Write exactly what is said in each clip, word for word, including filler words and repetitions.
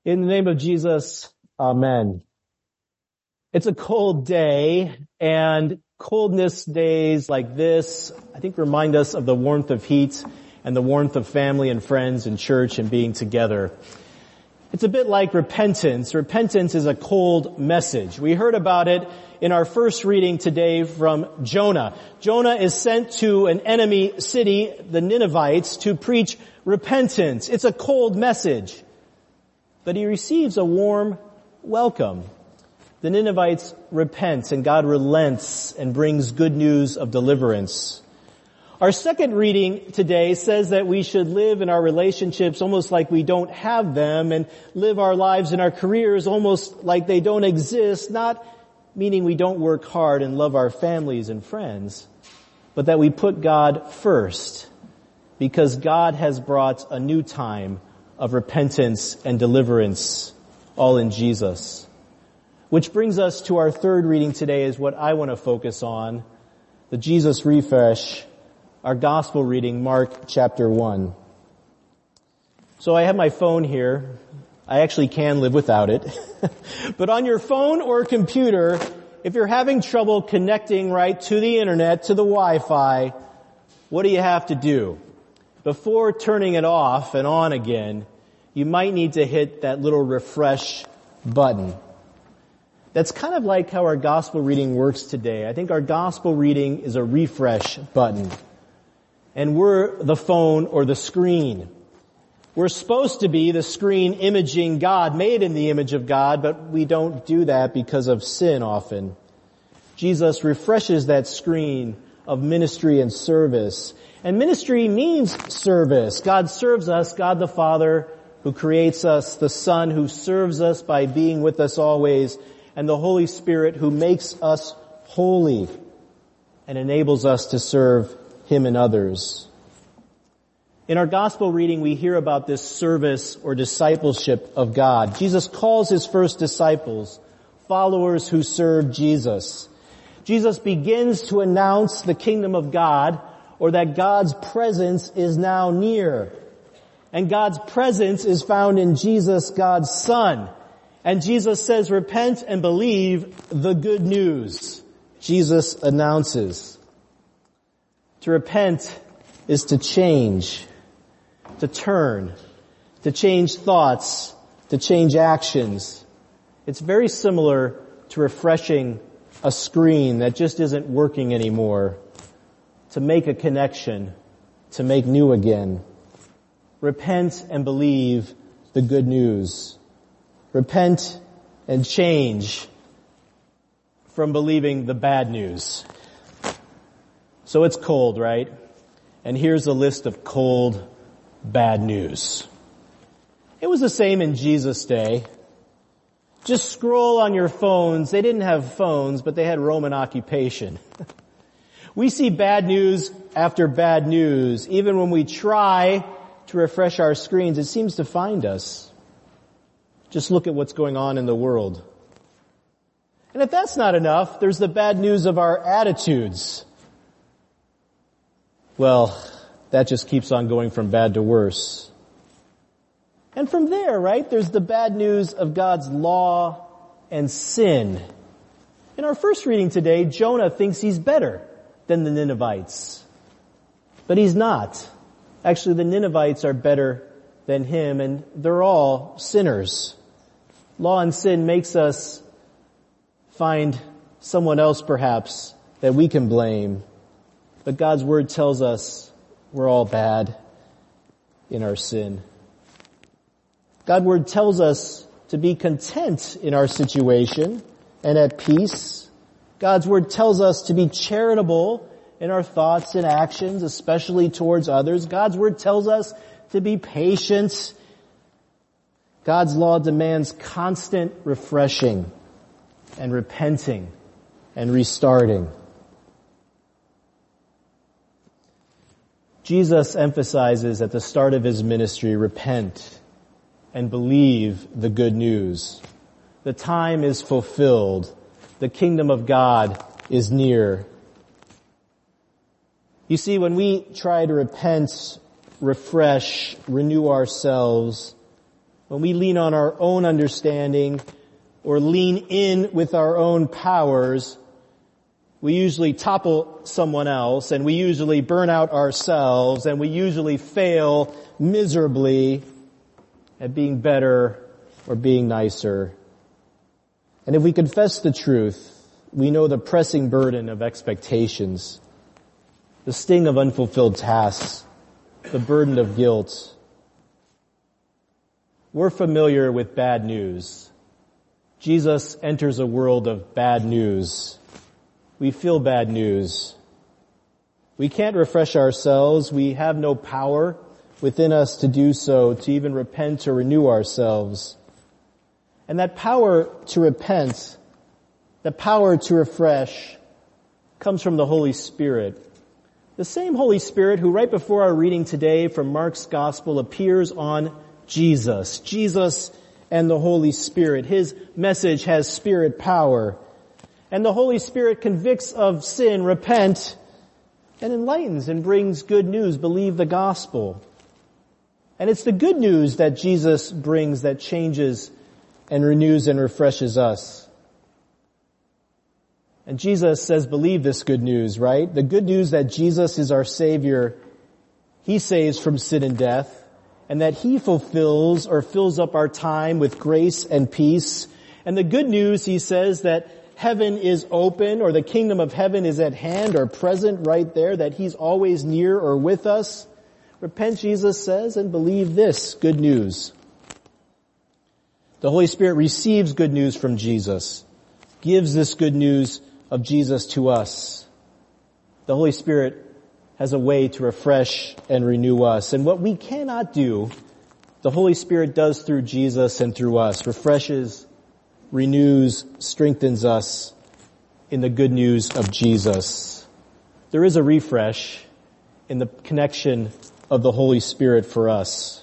In the name of Jesus, amen. It's a cold day, and coldness days like this, I think, remind us of the warmth of heat and the warmth of family and friends and church and being together. It's a bit like repentance. Repentance is a cold message. We heard about it in our first reading today from Jonah. Jonah is sent to an enemy city, the Ninevites, to preach repentance. It's a cold message. But he receives a warm welcome. The Ninevites repent, and God relents and brings good news of deliverance. Our second reading today says that we should live in our relationships almost like we don't have them, and live our lives in our careers almost like they don't exist, not meaning we don't work hard and love our families and friends, but that we put God first, because God has brought a new time of repentance and deliverance, all in Jesus. Which brings us to our third reading today, is what I want to focus on, the Jesus refresh, our gospel reading, Mark chapter one. So I have my phone here. I actually can live without it. But on your phone or computer, if you're having trouble connecting right to the internet, to the Wi-Fi, what do you have to do? Before turning it off and on again, you might need to hit that little refresh button. That's kind of like how our gospel reading works today. I think our gospel reading is a refresh button. And we're the phone or the screen. We're supposed to be the screen imaging God, made in the image of God, but we don't do that because of sin often. Jesus refreshes that screen of ministry and service. And ministry means service. God serves us, God the Father who creates us, the Son who serves us by being with us always, and the Holy Spirit who makes us holy and enables us to serve Him and others. In our gospel reading, we hear about this service or discipleship of God. Jesus calls His first disciples, followers who serve Jesus. Jesus begins to announce the kingdom of God, or that God's presence is now near. And God's presence is found in Jesus, God's Son. And Jesus says, repent and believe the good news. Jesus announces. To repent is to change, to turn, to change thoughts, to change actions. It's very similar to refreshing a screen that just isn't working anymore. To make a connection, to make new again. Repent and believe the good news. Repent and change from believing the bad news. So it's cold, right? And here's a list of cold, bad news. It was the same in Jesus' day. Just scroll on your phones. They didn't have phones, but they had Roman occupation. We see bad news after bad news. Even when we try to refresh our screens, it seems to find us. Just look at what's going on in the world. And if that's not enough, there's the bad news of our attitudes. Well, that just keeps on going from bad to worse. And from there, right, there's the bad news of God's law and sin. In our first reading today, Jonah thinks he's better than the Ninevites. But he's not. Actually, the Ninevites are better than him, and they're all sinners. Law and sin makes us find someone else, perhaps, that we can blame. But God's Word tells us we're all bad in our sin. God's Word tells us to be content in our situation and at peace. God's Word tells us to be charitable in our thoughts and actions, especially towards others. God's Word tells us to be patient. God's law demands constant refreshing and repenting and restarting. Jesus emphasizes at the start of His ministry, repent and believe the good news. The time is fulfilled. The kingdom of God is near. You see, when we try to repent, refresh, renew ourselves, when we lean on our own understanding or lean in with our own powers, we usually topple someone else, and we usually burn out ourselves, and we usually fail miserably at being better or being nicer. And if we confess the truth, we know the pressing burden of expectations, the sting of unfulfilled tasks, the burden of guilt. We're familiar with bad news. Jesus enters a world of bad news. We feel bad news. We can't refresh ourselves. We have no power within us to do so, to even repent or renew ourselves. And that power to repent, the power to refresh, comes from the Holy Spirit. The same Holy Spirit who right before our reading today from Mark's Gospel appears on Jesus. Jesus and the Holy Spirit. His message has Spirit power. And the Holy Spirit convicts of sin, repent, and enlightens and brings good news. Believe the gospel. And it's the good news that Jesus brings that changes and renews and refreshes us. And Jesus says, believe this good news, right? The good news that Jesus is our Savior. He saves from sin and death, and that He fulfills or fills up our time with grace and peace. And the good news, He says, that heaven is open, or the kingdom of heaven is at hand or present right there, that He's always near or with us. Repent, Jesus says, and believe this good news. The Holy Spirit receives good news from Jesus, gives this good news of Jesus to us. The Holy Spirit has a way to refresh and renew us. And what we cannot do, the Holy Spirit does through Jesus and through us, refreshes, renews, strengthens us in the good news of Jesus. There is a refresh in the connection of the Holy Spirit for us.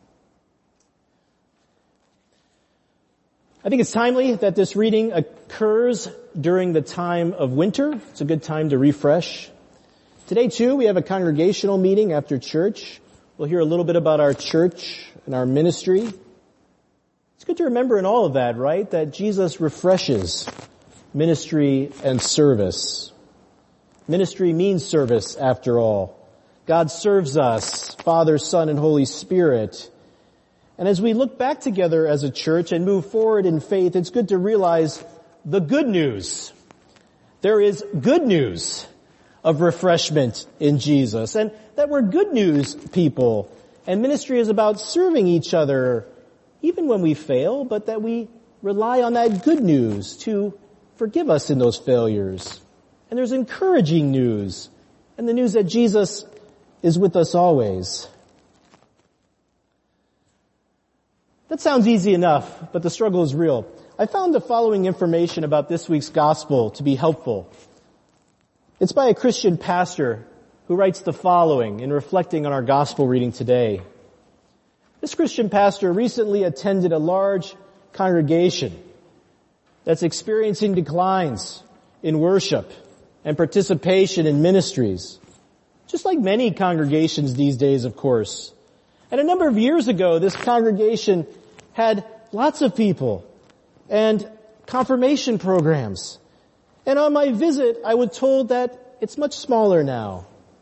I think it's timely that this reading occurs during the time of winter. It's a good time to refresh. Today too, we have a congregational meeting after church. We'll hear a little bit about our church and our ministry. It's good to remember in all of that, right, that Jesus refreshes ministry and service. Ministry means service, after all. God serves us, Father, Son, and Holy Spirit. And as we look back together as a church and move forward in faith, it's good to realize the good news. There is good news of refreshment in Jesus, and that we're good news people. And ministry is about serving each other, even when we fail, but that we rely on that good news to forgive us in those failures. And there's encouraging news, and the news that Jesus is with us always. That sounds easy enough, but the struggle is real. I found the following information about this week's gospel to be helpful. It's by a Christian pastor who writes the following in reflecting on our gospel reading today. This Christian pastor recently attended a large congregation that's experiencing declines in worship and participation in ministries, just like many congregations these days, of course. And a number of years ago, this congregation had lots of people and confirmation programs. And on my visit, I was told that it's much smaller now.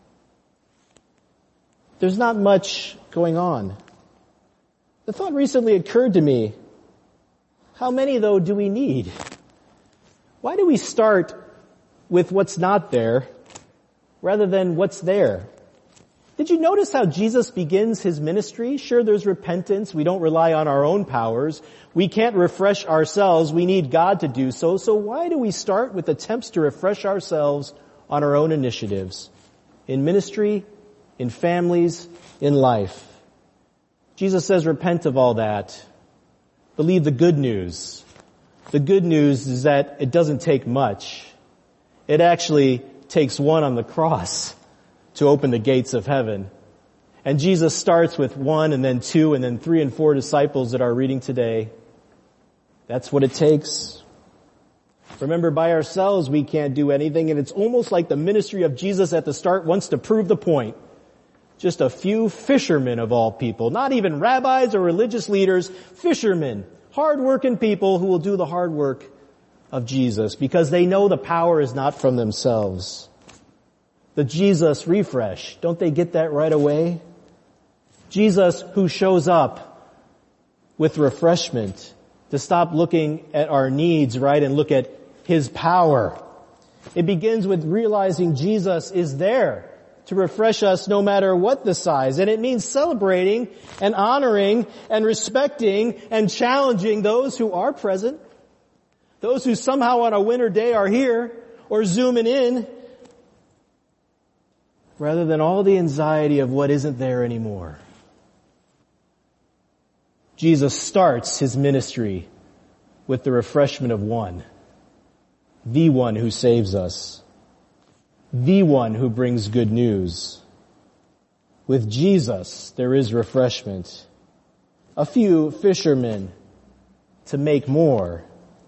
There's not much going on. The thought recently occurred to me, how many, though, do we need? Why do we start with what's not there rather than what's there? Did you notice how Jesus begins His ministry? Sure, there's repentance. We don't rely on our own powers. We can't refresh ourselves. We need God to do so. So why do we start with attempts to refresh ourselves on our own initiatives? In ministry, in families, in life. Jesus says, repent of all that. Believe the good news. The good news is that it doesn't take much. It actually takes one on the cross to open the gates of heaven. And Jesus starts with one and then two and then three and four disciples that are reading today. That's what it takes. Remember, by ourselves we can't do anything, and it's almost like the ministry of Jesus at the start wants to prove the point. Just a few fishermen of all people, not even rabbis or religious leaders, fishermen, hard-working people who will do the hard work of Jesus because they know the power is not from themselves. The Jesus refresh, don't they get that right away? Jesus who shows up with refreshment to stop looking at our needs, right, and look at His power. It begins with realizing Jesus is there to refresh us no matter what the size. And it means celebrating and honoring and respecting and challenging those who are present, those who somehow on a winter day are here or zooming in, rather than all the anxiety of what isn't there anymore. Jesus starts His ministry with the refreshment of one, the one who saves us, the one who brings good news. With Jesus, there is refreshment. A few fishermen to make more.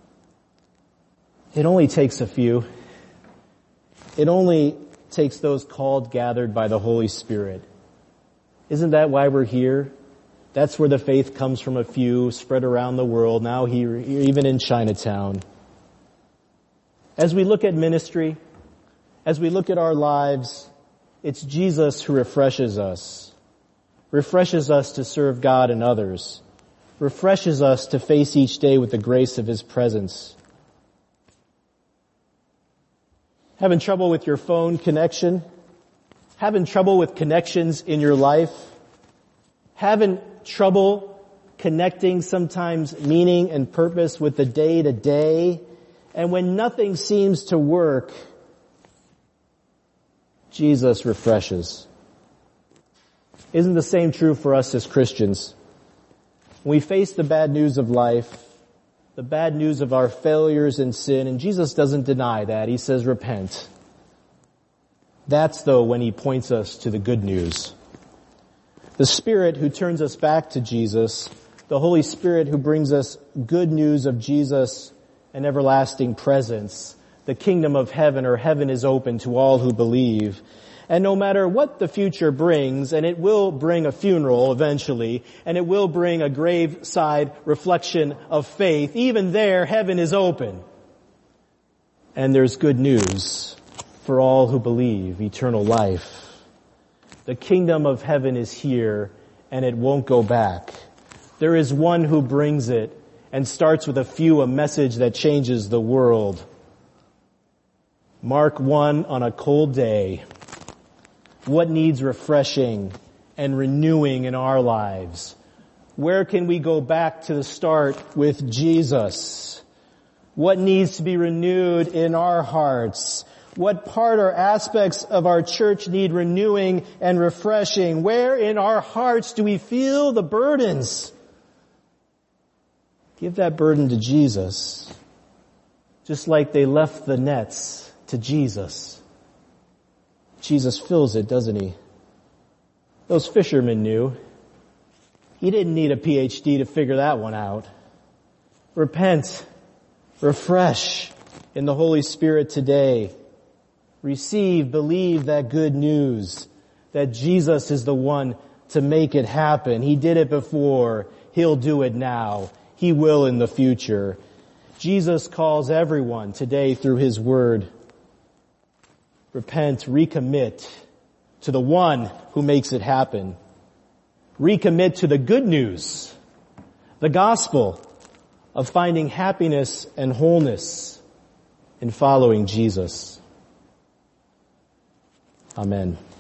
It only takes a few. It only takes those called, gathered by the Holy Spirit. Isn't that why we're here? That's where the faith comes from, a few spread around the world, now here, even in Chinatown. As we look at ministry, as we look at our lives, it's Jesus who refreshes us. Refreshes us to serve God and others. Refreshes us to face each day with the grace of His presence. Having trouble with your phone connection? Having trouble with connections in your life? Having trouble connecting sometimes meaning and purpose with the day to day? And when nothing seems to work, Jesus refreshes. Isn't the same true for us as Christians? When we face the bad news of life, the bad news of our failures and sin, and Jesus doesn't deny that. He says, repent. That's, though, when He points us to the good news. The Spirit who turns us back to Jesus, the Holy Spirit who brings us good news of Jesus and everlasting presence. The kingdom of heaven, or heaven, is open to all who believe. And no matter what the future brings, and it will bring a funeral eventually, and it will bring a graveside reflection of faith, even there, heaven is open. And there's good news for all who believe, eternal life. The kingdom of heaven is here, and it won't go back. There is one who brings it, and starts with a few, a message that changes the world. Mark one on a cold day. What needs refreshing and renewing in our lives? Where can we go back to the start with Jesus? What needs to be renewed in our hearts? What part or aspects of our church need renewing and refreshing? Where in our hearts do we feel the burdens? Give that burden to Jesus. Just like they left the nets to Jesus. Jesus fills it, doesn't He? Those fishermen knew. He didn't need a P H D to figure that one out. Repent. Refresh in the Holy Spirit today. Receive, believe that good news that Jesus is the one to make it happen. He did it before. He'll do it now. He will in the future. Jesus calls everyone today through His word. Repent, recommit to the one who makes it happen. Recommit to the good news, the gospel of finding happiness and wholeness in following Jesus. Amen.